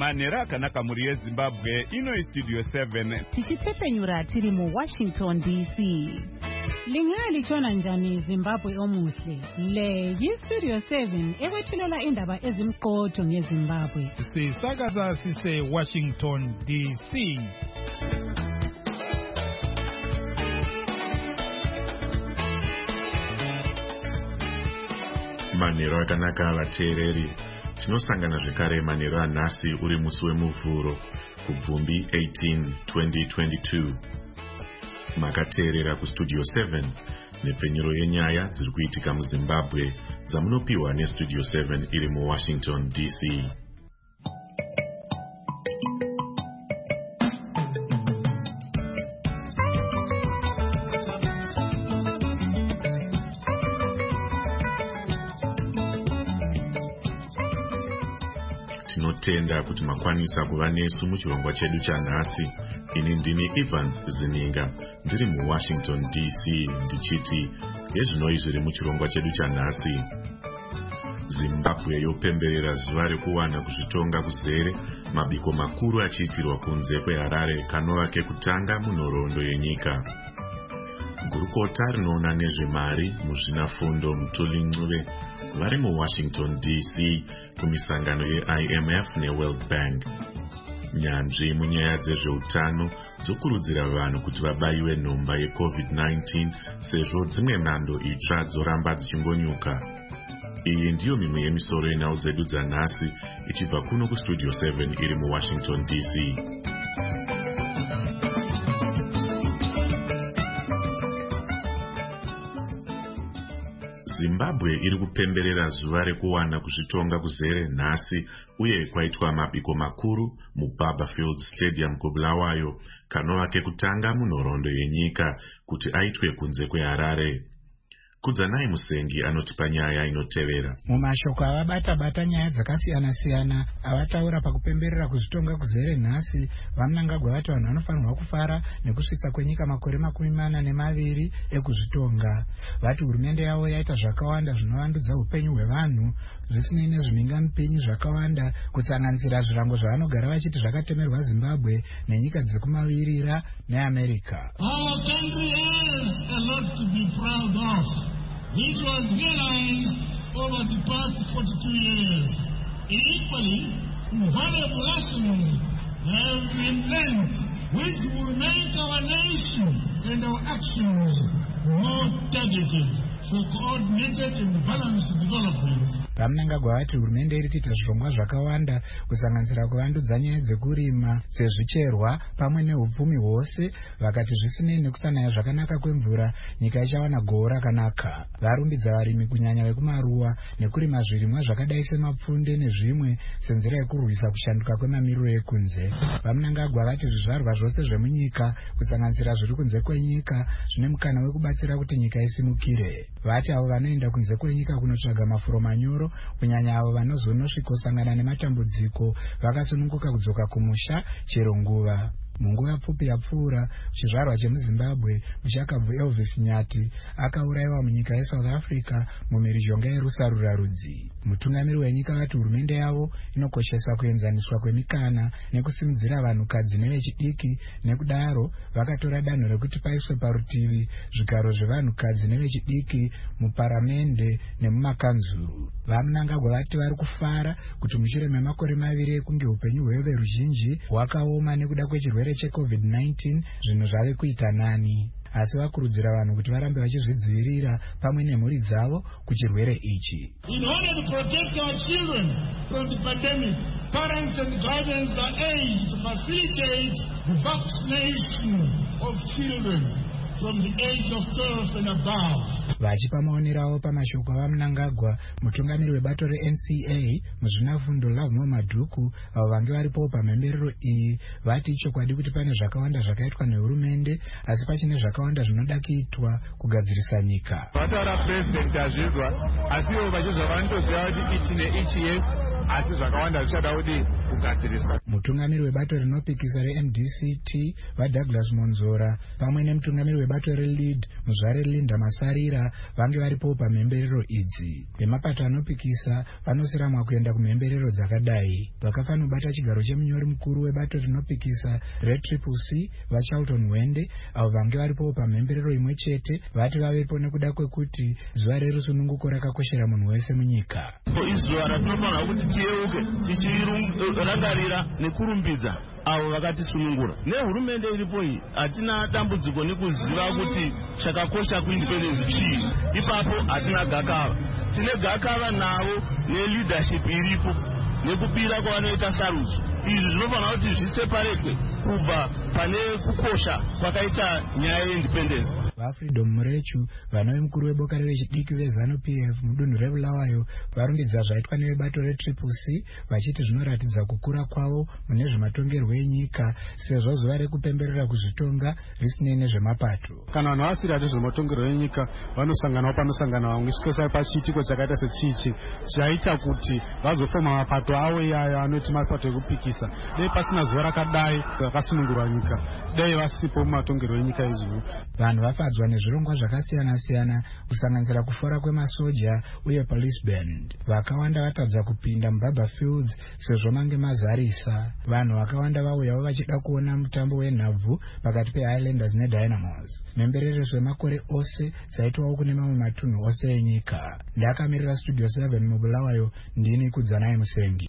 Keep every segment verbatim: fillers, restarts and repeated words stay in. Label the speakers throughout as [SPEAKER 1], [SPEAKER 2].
[SPEAKER 1] manhero akanaka muri yezimbabwe. Ino Studio seven
[SPEAKER 2] tichitepenyura tiri mu Washington D C. Lingali chona njani Zimbabwe omuhle. Le yi Studio seven ewethulela indaba ezimqotho ngeZimbabwe.
[SPEAKER 3] Sisakaza sise Washington D C.
[SPEAKER 4] Manhero akanaka vateereri, tinosangana zvekare manhero anhasi uri musi wemuvhuro kubvumbi eighteen twenty twenty-two. Makateerera kustudio seven nepenyero yenyaya dziri kuitika muZimbabwe dzamunopiwa nestudio seven iri muWashington D C. Tinotenda kuti makwanisa kuva nesu muchirongwa chedu chanhasi. Ini ndini Evans Zininga ndiri muWashington D C ndichiti yezvinoi zviri muchirongwa chedu chanhasi. Zimbabwe yopemberera zuva rekuwana kuzvitonga kuzere, mabiko makuru achiitirwa kunze kweHarare kanova kekutanga munhoroondo yenyika. Gurukota rinoona nezvemari muzvinafundo Mutoli vari muWashington D C kumisangano yeI M F neWorld Bank. Nyanzvi munyaya dzezveutano dzokurudzira vanhu kuti vabaiwe nhomba yeCovid nineteen sezvo dzimwe mhando itsva dzoramba dzichingonyuka. Iyi ndiyo mimwe yemisoro yenhau dzedu dzanhasi ichibva kuno kustudio seven iri muWashington D C. Zimbabwe iri kupemberera zuva rekuwana kuzvitonga kuzere nhasi uye kwaitwa mabiko makuru muBarberfield Stadium kuBulawayo kanova kekutanga munhoroondo yenyika kuti aitwe kunze kweHarare. Kudzanai Musengi anotipa nyaya inotevera.
[SPEAKER 5] Mumashoko avabata-bata nyaya dzakasiyana-siyana avataura pakupemberera kuzvitonga kuzere nhasi, vaMnangagwa vati vanhu vanofanirwa kufara nekusvitsa kwenyika makore makumi mana nemaviri ekuzvitonga. Vati hurumende yavo yaita zvakawanda zvinovandudza upenyu hwevanhu zvisinei nezvimingamupinyi zvakawanda kusanganisira zvirango zvavanogara vachiti zvakatemerwa Zimbabwe nenyika dzekumavirira neAmerica.
[SPEAKER 6] Our country has a lot to be proud of, which was realized over the past forty-two years. Equally, valuable lessons have been learned, which will make our nation and our actions more targeted for coordinated and balanced development.
[SPEAKER 5] VaMnangagwa vati hurumende iri kuita zvirongwa zvakawanda kusanganisira kuvandudza nyaya dzekurima, dzezvicherwa pamwe neupfumi hwose. Vakati zvisinei nekusanaya zvakanaka kwemvura, nyika ichawana gohwo rakanaka. Varumbidza varimi kunyanya vekumaruwa nekurima zvirimwa zvakadai semapfunde nezvimwe senzira yekurwisa kushanduka kwemamiriro ekunze. VaMnangagwa vati zvizvarwa zvose zvemunyika kusanganisira zviri kunze kwenyika zvine mukana wekubatsira kuti nyika isimukire. Vati avo vanoenda kunze kwenyika kunotsvaga mafuro manyoro, kunyanya avo vanozonosvikosangana nematambudziko, vakasununguka kudzoka kumusha chero nguva. Munguva pfupi yapfuura, chizvarwa chemuZimbabwe muchakabvu Elvis Nyati akaurayiwa munyika yeSouth Africa mumhirizhonga yerusarura rudzi. Mutungamiri wenyika vati hurumende yavo inokoshesa kuenzaniswa kwemikana nekusimudzira vanhukadzi nevechidiki, nekudaro vakatora danho rekuti paiswe parutivi zvigaro zvevanhukadzi nevechidiki muparamende nemumakanzuru. VaMnangagwa vati vari kufara kuti mushure memakore maviri ekunge upenyu hweveruzhinji hwakaoma nekuda kwechirwere cheCovid nineteen zvinhu zvave kuita nani. Asi vakurudzira vanhu kuti varambe vachizvidzivirira pamwe nemhuri dzavo kuchirwere ichi.
[SPEAKER 6] In order to protect our children from the pandemic, parents and guardians are urged to facilitate the vaccination of children from the age of twelve and above.
[SPEAKER 5] Vachipa maoneravo pamashoko avaMnangagwa, mutungamiri webato reN C A muzvinafundo Lovemore Madhuku avo vange varipo pamhemberero iyi vati ichokwadi kuti pane zvakawanda zvakaitwa nehurumende asi pachine zvakawanda zvinoda kuitwa kugadzirisa nyika.
[SPEAKER 7] Vataura president azvizwa asi ivo vachizva vanotoziva kuti ichi neichi yes asi zvakawanda zvichada kuti kugadziriswa.
[SPEAKER 5] Mutungamiri webato rinopikisa re-M D C T vaDouglas Monzora pamwe nemutungamiri webato re-Lead muzvare Linda Masarira vange varipo pamhemberero idzi. Vemapato anopikisa vanosiramwa kuenda kumhemberero dzakadai. Vakafanobata chigaro chemunyori mukuru webato rinopikisa re-Triple C vaCharlton Wende avo vange varipo pamhemberero imwe chete vati vavepo nekuda kwekuti zuva rerusununguko rakakoshera munhu wese munyika.
[SPEAKER 8] Izuva ratinofanira kuti tiyeuke tichirangarira nekurumbidza avo vakatisunungura. Nehurumende iripo iyi hatina dambudziko nekuziva kuti chakakosha kuindependence chii. Ipapo hatina gakava. Tine gakava navo neleadership iripo nekubira kwavanoita sarudzo. Izvi zvinofanira kuti zviseparetwe kubva pane kukosha kwakaita nyaya yeindependence.
[SPEAKER 5] VaFreedom Murechu vanove mukuru weboka revechidiki veZanu-P F mudunhu reBulawayo varumbidza zvaitwa nevebato re-Triple C vachiti zvinoratidza kukura kwavo mune zvematongerwo enyika sezvo zuva rekupemberera kuzvitonga risinei nezvemapato.
[SPEAKER 7] Kana vanhu vasiri ati zvematongerwo enyika vanosanganawo panosangana vamwe svikosai pachiitiko chakaita sechichi chaita kuti vazofoma mapato avo iyayo anoti mapato ekupikisa. Dai pasina zuva rakadai rakasunungurwa nyika dai vasipo mumatongerwo enyika izvo.
[SPEAKER 5] Vanhu vafadzwa nezvirongwa zvakasiyana-siyana kusanganisira kufora kwemasoja uye police band. Vakawanda vatadza kupinda muBaba Fields sezvo mange mazarisa. Vanhu vakawanda vauyawo vachida kuona mutambo wenhabvu pakati peHighlanders neDynamos. Mhemberereso yemakore ose dzaitwawo kune mamwe matunhu ose enyika. Ndakamirira Studio seven muBulawayo, ndini Kudzanai Musengi.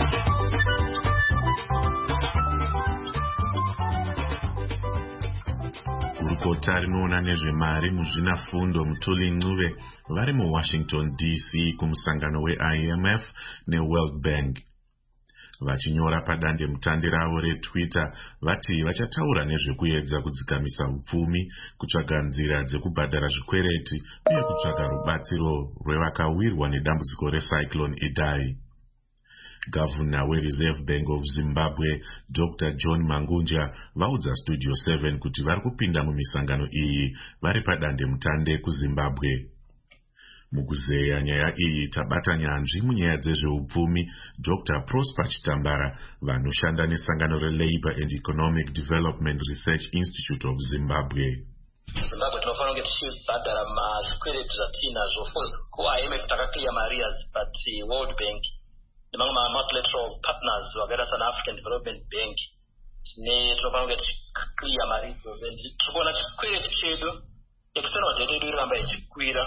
[SPEAKER 4] Gurukota rinoona nezvemari muzvinafundo Mutuli Ncube vari muWashington D C kumusangano we-I M F neWorld Bank. Vachinyora padande mutande ravo reTwitter vati vachataura nezvekuedza kudzikamisa upfumi, kutsvaga nzira dzekubhadhara zvikwereti uye kutsvaga rubatsiro rwevakawirwa nedambudziko reCyclone Idai. Gavana weReserve Bank of Zimbabwe Doctor John Mangunja vaudza Studio seven kuti vari kupinda mumisangano iyi vari padande mutande kuZimbabwe. Mukuzeya nyaya iyi tabata nyanzvi munyaya dzezveupfumi Doctor Prosper Chitambara vanoshanda nesangano reLabour and Economic Development Research Institute of Zimbabwe.
[SPEAKER 9] Zimbabwe tinofanira kunge tichibhadhara mazvikwereti zvatinazvo. Of course ku-I M F takaclear marias, but World Bank nemamwe ma-multilateral partners vakaita sana African Development Bank tine tinofanira kunge tichiclear mari idzodzo. And tiri kuona chikwereti chedu external debt yedu iramba ichikwira.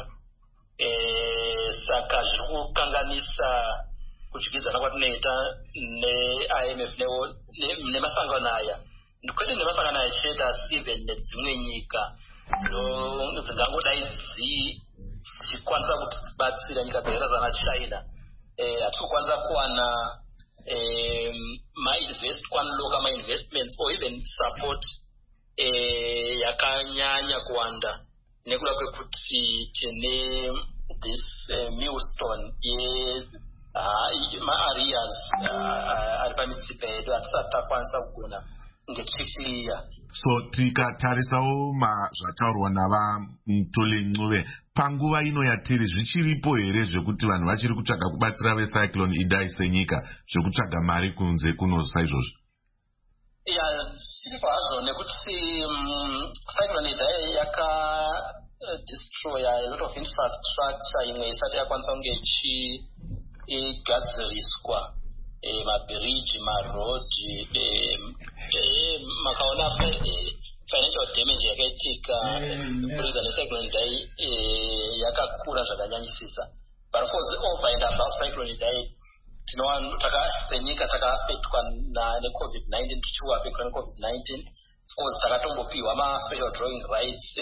[SPEAKER 9] Saka zviri kukanganisa kudyidzana kwatinoita ne-I M F nemasangano aya. Kwete nemasangano aya chete asi even nedzimwe nyika dzingangodai dzichikwanisa kuti dzibatsira nyika dzakaita sana China. Hatiri kukwanisa kuwana ma-invest kwanoloka ma-investments or even support yakanyanya kuwanda nekuda kwekuti tine this millstone ma-areas ari pamitsipa yedu hatisati takwanisa kugona ngechiclear.
[SPEAKER 4] So tikatarisawo zvataurwa navaMutuli Ncube panguva ino yatiri zvichiripo here zvekuti vanhu vachiri kutsvaga kubatsira veCyclone Idai senyika zvekutsvaga mari kunze kuno saizvozvo?
[SPEAKER 9] Ya, chiripo hazvo nekuti Cyclone Idai yaka destroy a lot of infrastructure imwe isati yakwanisa kunge ichigadziriswa. Mabridge, maroad, makaona financial damage yakaitika kuridza neCyclone Idai yakakura zvakanyanyisisa. But of course over and above Cyclone Idai tinowana senyika takaaffectwa neCovid nineteen, tichiaffectwa neCovid nineteen. Of course takatombopiwa ma special drawing rights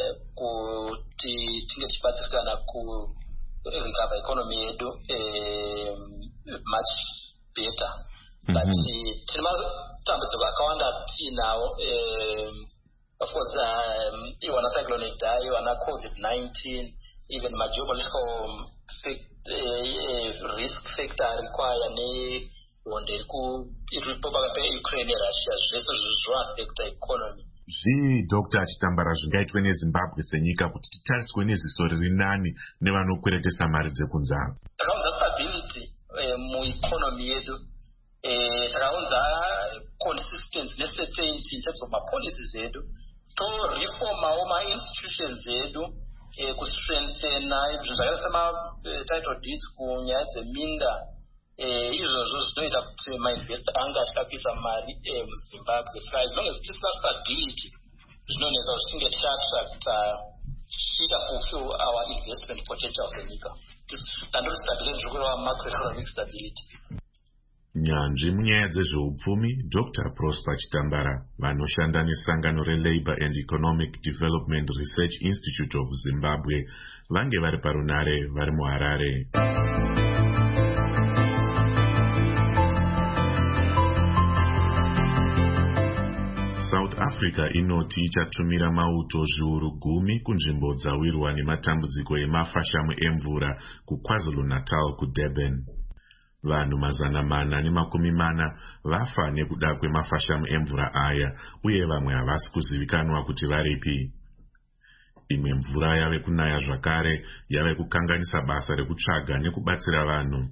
[SPEAKER 9] kuti tinge tichibatsirikana ku recover economy yedu much better. Mm-hmm. But tine matambudziko akawanda tinawo. Of course iwana Cyclone Idai, iwana Covid nineteen, even ma geopolitical risk factor require nehondo iripo pakati peUkraine neRussia, zvese zvinoaffecta economy.
[SPEAKER 4] Zvii Doctor Chitambara zvingaitwe neZimbabwe senyika kuti titariswe neziso riri nani nevanokweretesa mari dzekunzara?
[SPEAKER 9] Takaudza stability mueconomy yedu takaunza consistency necertainty in terms of mapolicies edu to reformawo ma-institutions edu kustrengthena izvo zvakaita sema-title deeds kunyaya dzeminda izvozvo zvinoita kuti mainvestor anga achida kuisa mari muzimbabwe saka as long as tisina stability zvinonetsa kuti tinge tichiattracta tichiita fulfill our investment potential senyika tandoti stability zvokureva macroeconomic stability.
[SPEAKER 4] Nyanzvi munyaya dzezveupfumi Doctor Prosper Chitambara vanoshanda nesangano reLabour and Economic Development Research Institute of Zimbabwe vange vari parunare vari muHarare. South Africa inoti ichatumira mauto zviuru gumi kunzvimbo dzawirwa nematambudziko emafashamu emvura kuKwaZulu-Natal kuDurban. Vanhu mazana mana nemakumi mana vafa nekuda kwemafashamu emvura aya uye vamwe havasi kuzivikanwa kuti varipi. Imwe mvura yave kunaya zvakare yave kukanganisa basa rekutsvaga nekubatsira vanhu.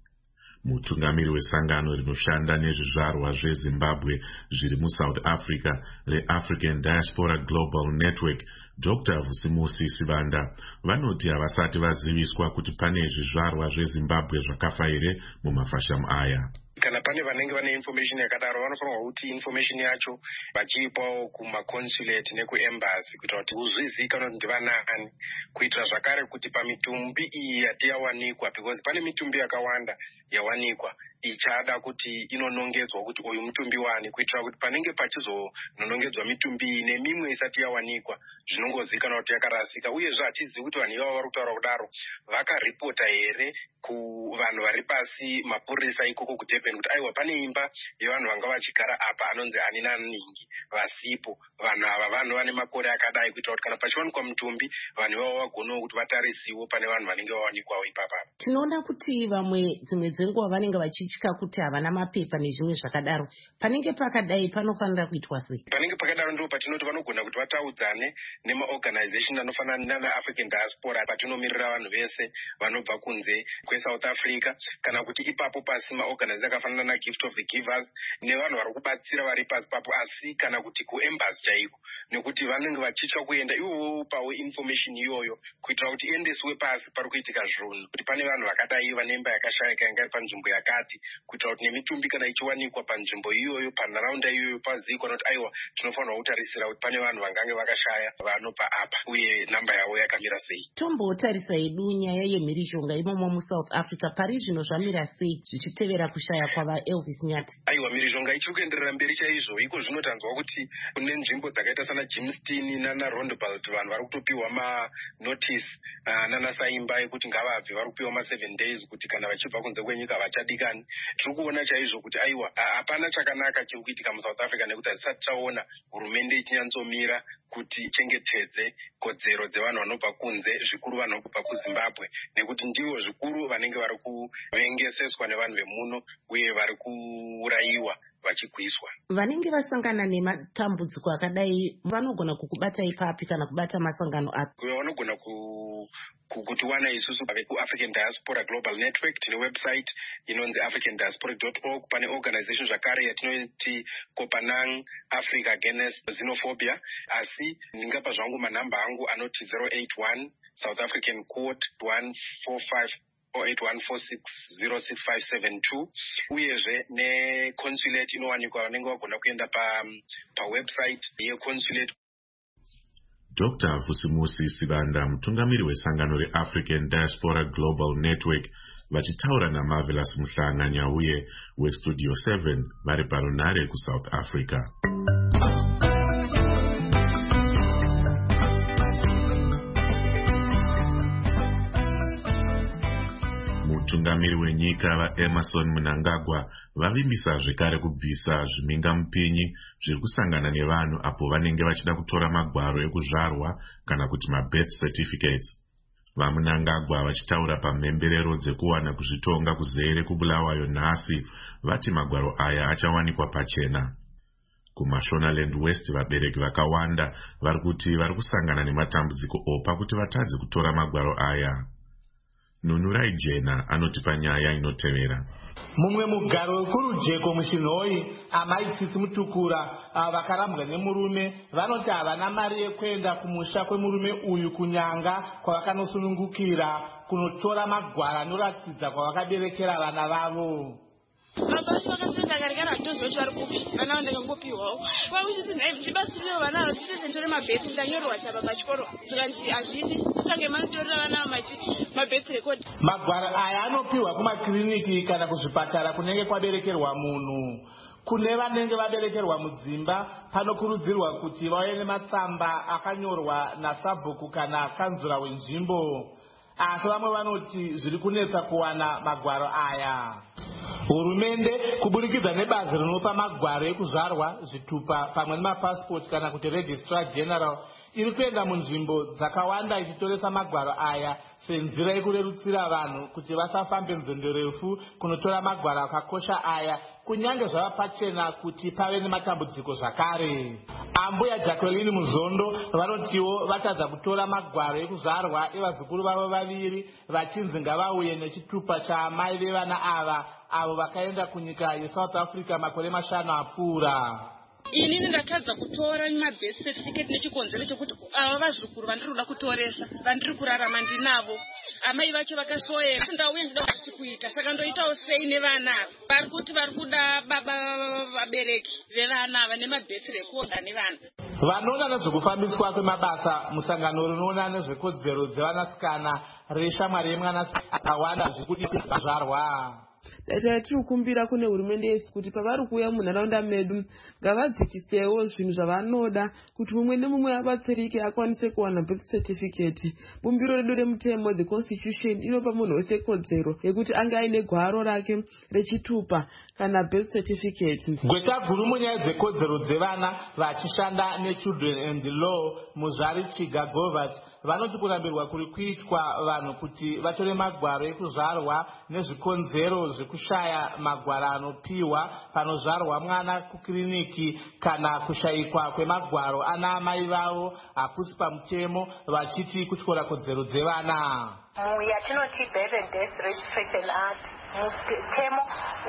[SPEAKER 4] Mutungamiri wesangano rinoshanda nezvizvarwa zveZimbabwe zviri muSouth Africa reAfrican Diaspora Global Network Doctor Vusimusi Sibanda vanoti havasati vaziviswa kuti pane zvizvarwa zveZimbabwe zvakafa here mumafashamu aya.
[SPEAKER 10] Kana pane vanenge vane information yakadaro vanofanirwa kuti information yacho vachiipawo kumaconsulate nekuembassy kuitira kuti uzvizikanwa kuti ndivanaani, kuitira zvakare kuti pamitumbi iyi yatiyawanikwa, because pane mitumbi yakawanda yawanikwa ichada kuti inonongedzwa kuti uyu mutumbi wani, kuitira kuti panenge pachizononongedzwa mitumbi iyi nemimwe isati yawanikwa zvinongozikanwa kuti yakarasika, uyezve hatizivi kuti vanhu ivavo vari kutaura kudaro vakaripota here kuvanhu vari pasi mapurisa ikoko kuDurban kuti aiwa pane imba yevanhu vanga vachigara apa anonzi ani naningi vasipo, vanhu ava vanhu vane makore akadai, kuitira kuti kana pachiwanikwa mutumbi vanhu ivavo vagonawo kuti vatarisiwo pane vanhu vanenge vawanikwawo ipapa.
[SPEAKER 11] Tinoona kuti vamwe dzimwe dzenguva vanenge vachitya kuti havana mapepa nezvimwe zvakadaro. Panenge pakadai panofanira kuitwa sei?
[SPEAKER 10] Panenge pakadaro ndipo patinoti vanogona kuti vataudzane nemaorganization anofanana nana-African Diaspora patinomiririra vanhu vese vanobva kunze kweSouth Africa, kana kuti ipapo pasi maorganization akafanana naGift of the Givers nevanhu vari kubatsira vari pasi papo, asi kana kuti kuembassy chaiko, nekuti vanenge vachitya kuenda ivowo pawo information iyoyo kuitira kuti iendeswe pasi pari kuitika zvinhu, kuti pane vanhu vakadai vanemba yakashayika yanga iri panzvimbo yakati, kuitira kuti nemitumbi kana ichiwanikwa panzvimbo iyoyo panharaunda iyoyo pazivikanwa kuti aiwa tinofanirwa kutarisira kuti pane vanhu vangange vakashaya vanobva apa uye namba yavo yakamira sei.
[SPEAKER 11] Tombotarisa hedu nyaya yemhirizhonga imomo muSouth Africa, pari zvino zvamira sei zvichitevera kushaya kwavaElvis Nyati?
[SPEAKER 10] Aiwa, mhirizhonga ichiri kuenderera mberi chaizvo. Iko zvinotanzwa kuti kune nzvimbo dzakaita sana Jimstein nana Rondebult vanhu vari kutopiwa manotice uh, nana Saimba ekuti ngavabve, vari kupiwa ma seven days kuti kana vachibva kunze kwenyika vachadikani. Tiri kuona chaizvo kuti aiwa hapana chakanaka chiri kuitika muSouth Africa nekuti hatisati taona hurumende ichinyanzomira kuti ichengetedze kodzero dzevanhu vanobva kunze, zvikuru vanhu kubva kuZimbabwe, nekuti ndivo zvikuru vanenge vari kuvengeseswa nevanhu vemuno uye vari kuurayiwa vachikwiswa.
[SPEAKER 11] Vanenge vasangana nematambudziko akadai vanogona kukubata ipapi kana kubata masangano api?
[SPEAKER 10] Vanogona ku kutiwana isusu veku-African Diaspora Global Network. Tine website inonzi african diaspora dot org. Pane organization zvakare yatinoti Kopanang Africa Against Xenophobia. Asi ndingapa zvangu manhamba angu anoti zero eight one South African Court one four five zero eight one four six zero six five seven two. Uyezve neconsulate inowanikwa vanenge vagona kuenda pa pawebsite yeconsulate.
[SPEAKER 4] Doctor Vusimusi Sibanda, mutungamiri wesangano reAfrican Diaspora Global Network, vachitaura naMarvelous Muhlanga Nyauye weStudio seven vari parunare kuSouth Africa. Mutungamiri wenyika vaEmerson Mnangagwa vavimbisa zvekare kubvisa zvimingamupinyi zviri kusangana nevanhu apo vanenge vachida kutora magwaro ekuzvarwa kana kuti mabirth certificates. VaMnangagwa vachitaura pamhemberero dzekuwana kuzvitonga kuzere kuBulawayo nhasi vati magwaro aya achawanikwa pachena. KuMashonaland West vabereki vakawanda vari kuti vari kusangana nematambudziko opa kuti vatadze kutora magwaro aya. Nunurai Jena anoti panyaya inotevera.
[SPEAKER 12] Mumwe mugaro wekurujeko muchinhoi amaitsisi mutukura vakarambwa nemurume vanoti havana mari yekuenda kumusha kwemurume uyu kunyanga kwavakanosunungukira kunotora magwara anoratidza kwavakaberekera vana vavo.
[SPEAKER 13] Mabasa wakasenda katika ratozo wetu warikupi, vana wandega ngopi wao. Wawuzi zinaivu, jibasirio vana wajite sentore mabesi, mtanyoro wachaba bachikoro. Tukanzi aziti, tukange manitorila vana wa majiti, mabesi rekodi.
[SPEAKER 12] Magwara aya anopiwa kuma kliniki kana kuzvipatara kunenge kwaberekerwa munhu. Kune vanenge vaberekerwa mudzimba panokurudzirwa kuti vauye nematsamba akanyorwa nasabhuku kana kanzura wenzvimbo. Asi vamwe vanoti zviri kunetsa kuwana magwaro aya. Hurumende kuburikidza nebazi rinopa magwaro ekuzvarwa zvitupa pamwe nemapasipoti kana kuti registrar general iri kuenda munzvimbo dzakawanda ichitoresa magwaro aya senzira yekurerutsira vanhu kuti vasafambe nzendo refu kunotora magwaro akakosha aya kunyange zvava pachena kuti pave nematambudziko zvakare. Ambuya Jacqueline Muzondo vanotiwo vachadza kutora magwaro ekuzvarwa evazukuru vavo vaviri vachinzi ngavauye nechitupa chaamai vevana ava avo vakaenda kunyika yeSouth Africa makore mashanu apfuura.
[SPEAKER 13] Inini ndakadza kutora mabesi certificate nechikonzero chekuti ava vazukuru vandiri kuda kutoresa vandiri kurarama ndinavo amai vacho vakashoyera ndauye ndida kuti kuita saka ndoitawo sei nevana vari kuti vari kuda baba vabereki vevana ava nemabesi rekoda nevana.
[SPEAKER 12] Vanoona nezvekufambiswa kwemabasa musangano rinoona nezvekodzero dzevanasikana reshamwari yemwanasikana akawanda zvekuti zvazvarwa.
[SPEAKER 14] Data tiri kukumbira kune hurumende yesu kuti pavari kuuya munharaunda medu ngavadzikisewo zvinhu zvavanoda kuti mumwe nemumwe abatsirike akwanise kuwana birth certificate. Bumbiro redu remutemo the constitution inopa munhu wese kodzero yekuti anga aine gwaro rake rechitupa kana birth certificate.
[SPEAKER 12] Gweta guru munyaya dzekodzero dzevana vachishanda nechildren and the law Muzvari Chiga Govat vanoti kurambirwa kuri kuitwa vanhu kuti vatore magwaro ekuzvarwa nezvikonzero zvekushaya magwaro anopiwa panozvarwa mwana kukliniki kana kushayikwa kwemagwaro ana amai vavo hakusi pamutemo vachiti kutyora kodzero dzevana.
[SPEAKER 15] Yatinoti Birth and Death Registration Act mutemo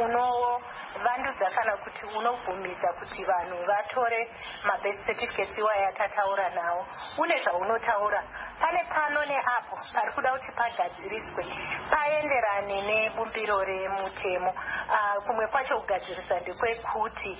[SPEAKER 15] unovandudza kana kuti unovhumidza kuti vanhu vatore mabirth certificates iwaya yatataura nawo. Une zvaunotaura pane pano neapo pari kuda kuti pagadziriswe paenderane nebumbiro remutemo. Kumwe kwacho kugadzirisa ndekwekuti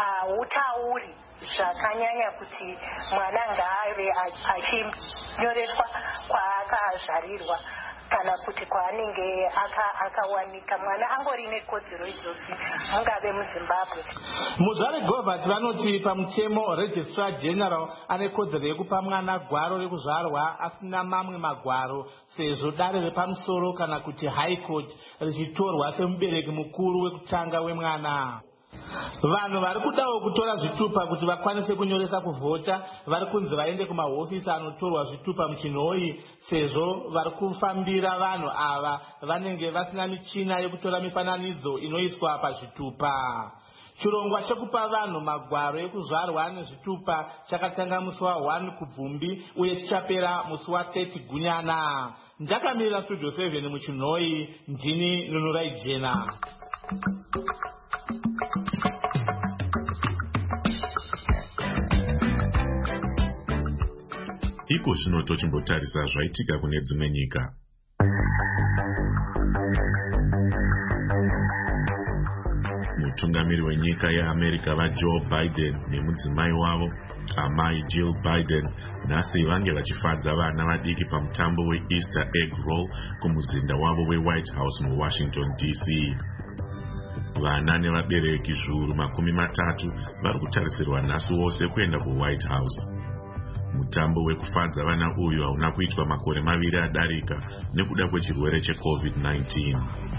[SPEAKER 15] hutauri zvakanyanya kuti mwana ngaave achinyoreswa kwaakazvarirwa kana kuti kwaanenge akawanika mwana angori nekodzero idzosi mungave muZimbabwe.
[SPEAKER 12] Muzvari Govert vanoti pamutemo registrar general ane kodzero yekupa mwana gwaro rekuzvarwa asina mamwe magwaro sezvo dare repamusoro kana kuti high court richitorwa semubereki mukuru wekutanga wemwana. Vanhu vari kudawo kutora zvitupa kuti vakwanise kunyoresa kuvhota vari kunzi vaende kumahofisi anotorwa zvitupa muchinhoi sezvo vari kufambira vanhu ava vanenge vasina michina yekutora mifananidzo inoiswa pazvitupa. Chirongwa chekupa vanhu magwaro ekuzvarwa nezvitupa chakatanga musi wa first kubvumbi uye chichapera musi wa thirty gunyana. Ndakamirira studio seven muchinhoi, ndini Nunurai Jena.
[SPEAKER 4] Iko zvino tochimbotarisa zvaitika kune dzimwe nyika. Mutungamiri wenyika yeAmerica vaJoe Biden nemudzimai wavo amai Jill Biden nhasi vange vachifadza vana vadiki pamutambo weEaster egg roll kumuzinda wavo weWhite House muWashington D C. Vana nevabereki zviuru makumi matatu vari kutarisirwa nhasi wose kuenda kuWhite House. Mutambo wekufadza vana uyu hauna kuitwa makore maviri adarika nekuda kwechirwere checovid nineteen.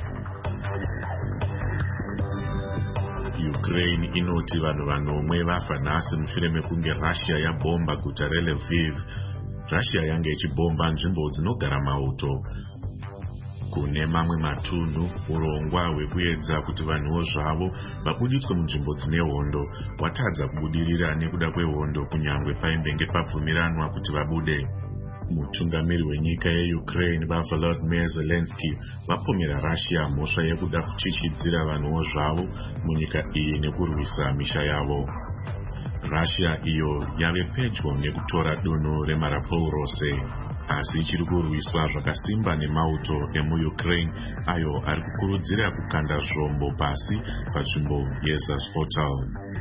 [SPEAKER 4] Ukraine inoti vanhu vanomwe vafa nhasi mushure mekunge Russia yabomba guta reLviv. Russia yange ichibomba nzvimbo dzinogara mauto. Kune mamwe matunhu urongwa hwekuedza kuti vanhuwo zvavo vabuditswe munzvimbo dzine hondo watadza kubudirira nekuda kwehondo kunyangwe paimbenge pabvumiranwa kuti vabude. Mutungamiri wenyika yeUkraine vaVolodymyr Zelensky vapomera Russia mhosva yekuda kuchichidzira vanhuwo zvavo munyika iyi nekurwisa misha yavo. Russia iyo yave pedyo nekutora dunhu reMariupol rose, asi ichiri kurwiswa zvakasimba nemauto emuUkraine ayo ari kukurudzira kukanda zvombo pasi panzvimbo yeZazvotal.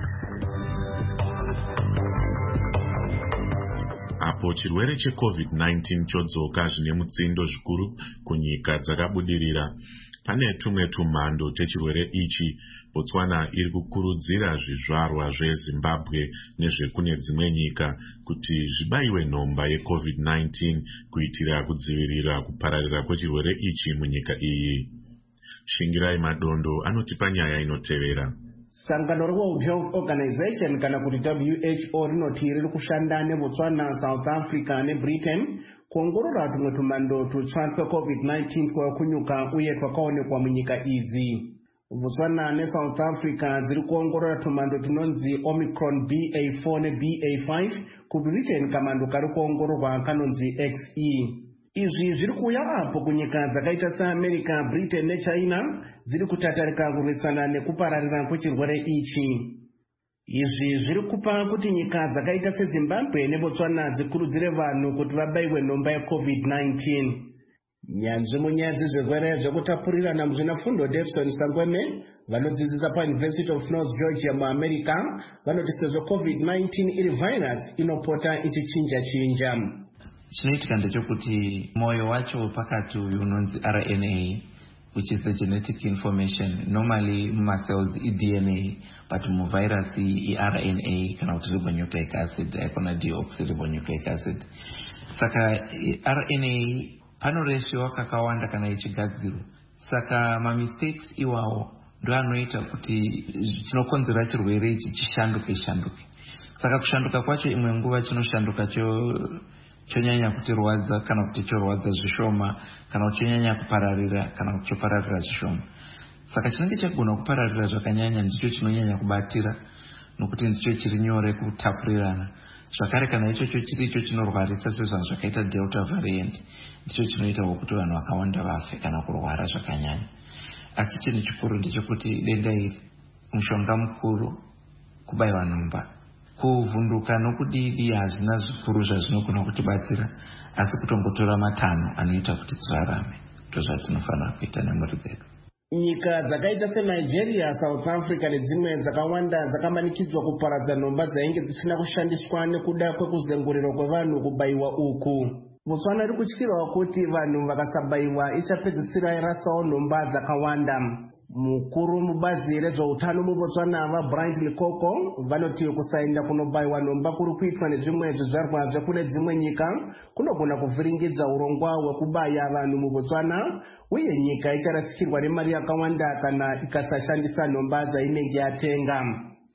[SPEAKER 4] Apo chirwere cheCovid nineteen chodzoka zvine mutsindo zvikuru kunyika dzakabudirira, pane tumwe tumhando twechirwere ichi Botswana iri kukurudzira zvizvarwa zveZimbabwe nezvekune dzimwe nyika kuti zvibayiwe nhomba yeCovid nineteen kuitira kudzivirira kupararira kwechirwere ichi munyika iyi. Shingirai Madondo anotipa nyaya inotevera.
[SPEAKER 16] Sangano reWorld Health Organization kana kuti W H O rinoti riri kushanda neBotswana, South Africa neBritain kuongorora tumwe tumhando tutsva tweCovid nineteen twakunyuka uye twakaonekwa munyika idzi. Botswana neSouth Africa dziri kuongorora tumhando tunonzi Omicron B A four ne B A five, kuBritain kamhando kari kuongororwa kanonzi X E. Izvi zviri kuuya apo kunyika dzakaita seAmerica, Britain neChina dziri kutatarika kurwisana nekupararira kwechirwere ichi. Izvi zviri kupa kuti nyika dzakaita seZimbabwe neBotswana dzikurudzire vanhu kuti vabayiwe nhomba yeCovid nineteen. Nyanzvi munyaya dzezvirwere zvekutapurirana muzvinafundo Davison Sangweme vanodzidzisa paUniversity of North Georgia muAmerica vanoti sezvo COVID nineteen iri virus inopota ichichinja chinja.
[SPEAKER 17] Chinoitika ndechekuti moyo wacho pakati unonzi R N A, which is the genetic information. Normally mumacells i D N A, but muvirus i R N A kana kuti ribonucleic acid, ikona deoxyribonucleic acid. Saka R N A panoreshiwa kakawanda kana ichigadzirwa. Saka ma mistakes iwawo ndo anoita kuti chinokonzera chirwere ichi chishanduke shanduke. Saka kushanduka kwacho imwe nguva chinoshanduka cho chonyanya kutirwadza kana kuti chorwadza zvishoma kana chonyanya kupararira kana kuti chopararira zvishoma. Saka chinenge chagona kupararira zvakanyanya ndicho chinonyanya kubatira nokuti ndicho chiri nyore kutapurirana. Zvakare kana ichocho chiri icho chinorwarisa sezvanhu zvakaita Delta variant ndicho chinoita kuti vanhu vakawanda vafe kana kurwara zvakanyanya. Asi chinhu chikuru ndechekuti denda iri mushonga mukuru kubayiwa nhomba. Kuvhunduka nokudidi hazvina zvikuru zvazvinogona kutibatsira, asi kutongotora matanho anoita kuti tirarame ndozvatinofanira kuita nemhuri dzedu.
[SPEAKER 16] Nyika dzakaita seNigeria, South Africa nedzimwe dzakawanda dzakamanikidzwa kuparadza nhomba dzainge dzisina kushandiswa nekuda kwekuzenguriro kwevanhu kubayiwa uku. Botswana iri kutyirawo kuti vanhu vakasabayiwa ichapedzisira irasawo nhomba dzakawanda. Mukuru mubazi rezveutano muBotswana vaBright Likoko vanoti kusaenda kunobayiwa nhomba kuri kuitwa nezvimwe zvizvarwa zvekune dzimwe nyika kunogona kuvhiringidza urongwa hwekubaya vanhu muBotswana, uye nyika icharasikirwa nemari yakawanda kana ikasashandisa nhomba dzainenge yatenga.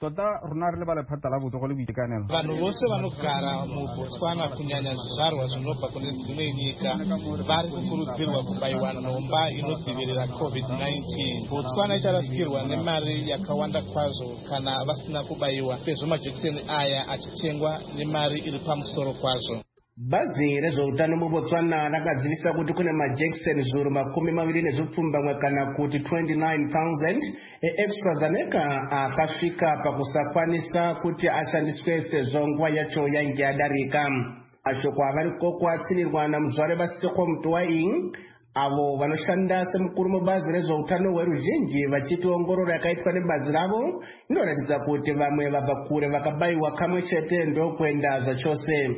[SPEAKER 12] Vanhu vose vanogara muBotswana kunyanya zvizvarwa zvinobva kune dzimwe nyika vari kukurudzirwa kubayiwa nhomba inodzivirira COVID nineteen. Botswana icharasikirwa nemari yakawanda kwazvo kana vasina kubayiwa, sezvo majekiseni aya achitengwa nemari iri pamusoro kwazvo.
[SPEAKER 16] Bazi rezveutano muBotswana rakadzivisa kuti kune majekiseni zviuru makumi maviri nezvipfumbamwe kana kuti twenty-nine thousand eAstraZeneca akasvika pakusakwanisa kuti ashandiswe sezvo nguva yacho yainge yadarika. Mashoko avari koko atsinirwa namuzvare vaSeko Mtuwaing avo vanoshanda semukuru mubazi rezveutano hweruzhinji vachiti ongororo yakaitwa nebazi ravo inoratidza kuti vamwe vabva kure vakabayiwa kamwe chete ndokuenda zvachose.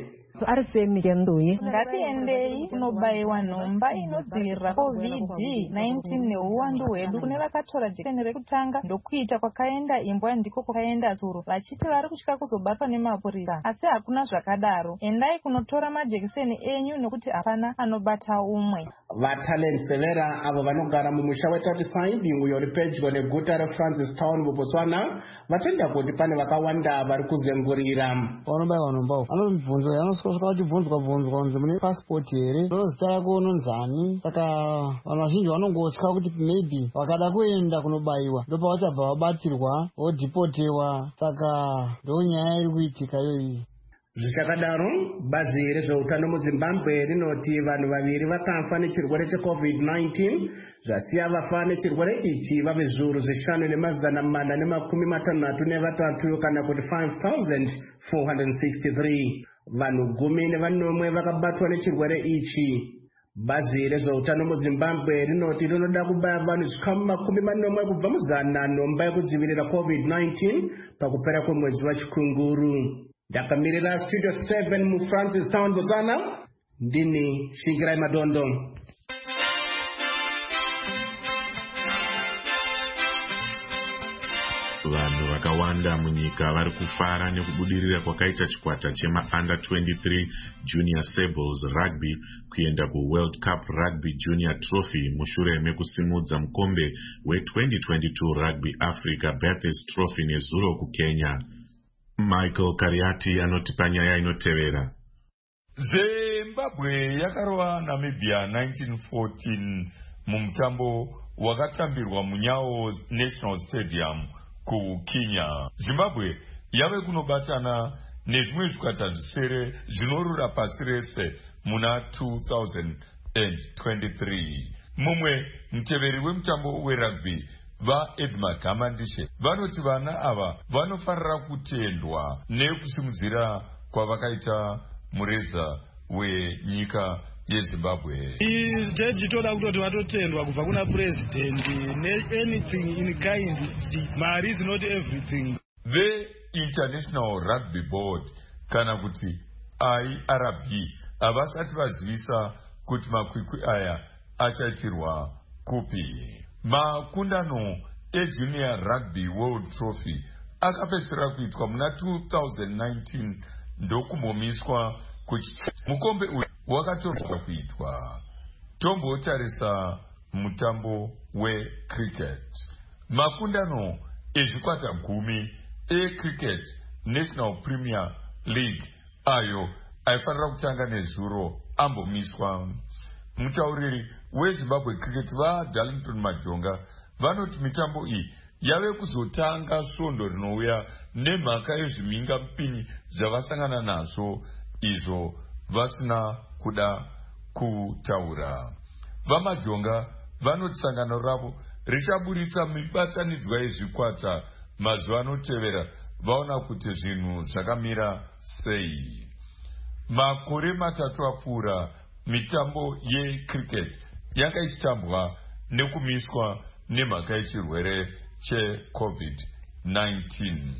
[SPEAKER 18] Ngatiendei kunobayiwa nhomba inodzivirira COVID nineteen neuwandu hwedu. Kune vakatora jekiseni rekutanga ndokuita kwakaenda imbwa ndiko kwakaenda tsuro, vachiti vari kutya kuzobatwa nemapurisa, asi hakuna zvakadaro. Endai kunotora majekiseni enyu nokuti hapana anobata umwe.
[SPEAKER 16] VaTalent Severa avo vanogara mumusha weTatiside uyo uri pedyo neguta reFrancistown muBotswana vatenda kuti pane vakawanda vari kuzengurira.
[SPEAKER 19] Vanobayiwa nhomba vanobvunza vakachibvunzwa bvunzwa kunzi mune passport here, zita rako unonzani. Saka vanhu vazhinji vanongotya kuti maybe vakada kuenda kunobayiwa ndopavachabva vabatirwa vodhipotewa. Saka ndo nyaya iri kuitika iyoyi.
[SPEAKER 16] zvichakadaro bazi rezveutano muzimbabwe rinoti vanhu vaviri vakafa nechirwere checovid nineteen zvasiya vafa nechirwere ichi vave zviuru zvishanu nemazana mana nemakumi matanhatu nevatatu kana kuti five thousand four hundred sixty-three. Vanhu gumi nevanomwe vakabatwa nechirwere ichi. Bazi rezveutano muzimbabwe rinoti rinoda kubaya vanhu zvikamu makumi manomwe kubva muzana nhomba yekudzivirira covid nineteen pakupera kwemwedzi wachikunguru. Ndakamirira studio seven mufrancis town Botswana, ndini Shingirai Madondo.
[SPEAKER 4] Vanhu vakawanda munyika vari kufara nekubudirira kwakaita chikwata chema under twenty-three junior sables rugby kuenda kuworld cup rugby junior trophy mushure mekusimudza mukombe we twenty twenty-two rugby africa Bathurst trophy nezuro kukenya. Michael Kariati anotipa nyaya inotevera.
[SPEAKER 20] Zimbabwe yakarova Namibia nineteen fourteen mumutambo wakatambirwa muNyawo National Stadium kuKenya. Zimbabwe yave kunobatana nezvimwe zvikwata zvisere zvinorura pasi rese muna two thousand twenty-three. Mumwe muteveri wemutambo werugby vaEdmund Gamandishe vanoti vana ava vanofarira kutendwa nekusimudzira kwavakaita mureza wenyika yeZimbabwe.
[SPEAKER 3] Jaji toda kutoti vatotendwa kubva kuna president ne-anything in kind. Mari is not everything.
[SPEAKER 20] The International Rugby Board kana kuti I R B havasati vazivisa kuti makwikwi aya achaitirwa kupi. Makundano eJunior Rugby World Trophy akapedzisira kuitwa muna two thousand nineteen ndokumbomiswa kuchiti mukombe uyu wakatorwa kuitwa. Tombotarisa mutambo wecricket. Makundano ezvikwata gumi ecricket National Premier League ayo aifanira kutanga nezuro ambomiswa. Mutauriri weZimbabwe Cricket vaDarlington Majonga vanoti mitambo iyi yave kuzotanga svondo rinouya nemhaka yezviminga mupini zvavasangana nazvo izvo vasina kuda kutaura. VaMajonga vanoti sangano ravo richaburitsa mibatanidzwa yezvikwata mazuva anotevera vaona kuti zvinhu zvakamira sei. Makore matatu apfuura mitambo yecricket yanga ichitambwa nekumiswa nemhaka yechirwere checovid nineteen.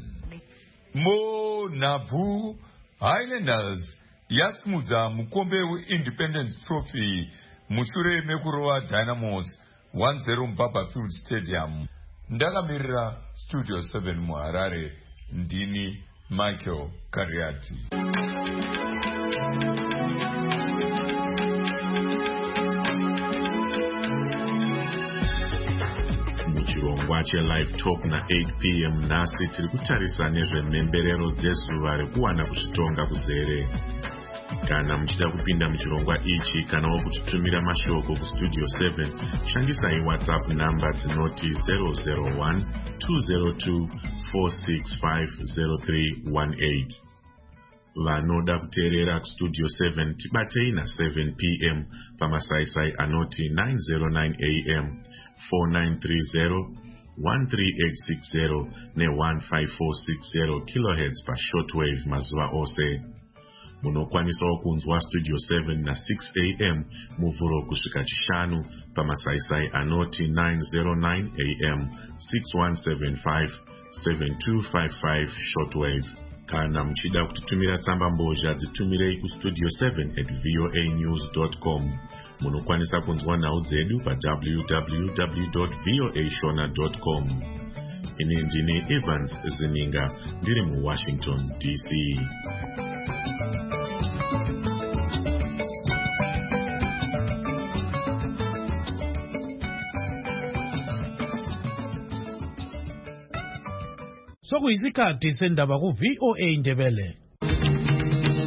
[SPEAKER 20] Monhabvu Highlanders yasimudza mukombe weIndependence Trophy mushure mekurova Dynamos one zero muBarberfield Stadium. Ndakamirira Studio seven muHarare, ndini Michael Kariati.
[SPEAKER 4] Muchirongwa cheLive Talk na eight p m nhasi tiri kutarisa nezvemhemberero dzezuva rekuwana kuzvitonga kuzere. Kana muchida kupinda muchirongwa ichi kanawo kutitumira mashoko kustudio seven, shandisai WhatsApp namba dzinoti zero zero one two zero two four six five zero three one eight. Vanoda kuteerera kustudio seven tibatei na seven p m pamasaisai anoti nine zero nine a m four nine three zero one three eight six zero ne one five four six zero kilohertz pa shortwave mazuva ose. Munokwanisawo kunzwa Studio seven na six a m muvhuro kusvika chishanu pamasaisai anoti nine zero nine a m six one seven five seven two five five shortwave. Kana muchida kutitumira tsamba mbozha dzitumirei kustudio seven at voa news dot com. Munokwanisa kunzwa nhau dzedu pa w w w dot voa shona dot com. Ini ndini Evans Zininga ndiri muWashington D C.
[SPEAKER 3] Sokuyisikhathi sendaba ku V O A Ndebele.